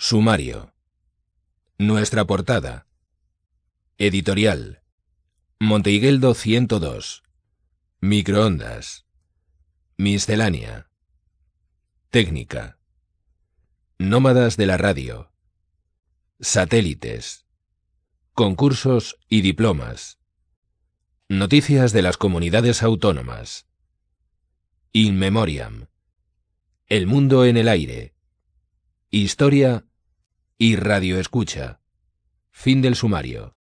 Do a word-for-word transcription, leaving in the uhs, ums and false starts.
Sumario. Nuestra portada. Editorial. Monteigueldo ciento dos. Microondas. Miscelánea. Técnica. Nómadas de la radio. Satélites. Concursos y diplomas. Noticias de las comunidades autónomas. In Memoriam. El mundo en el aire. Historia y radioescucha. Fin del sumario.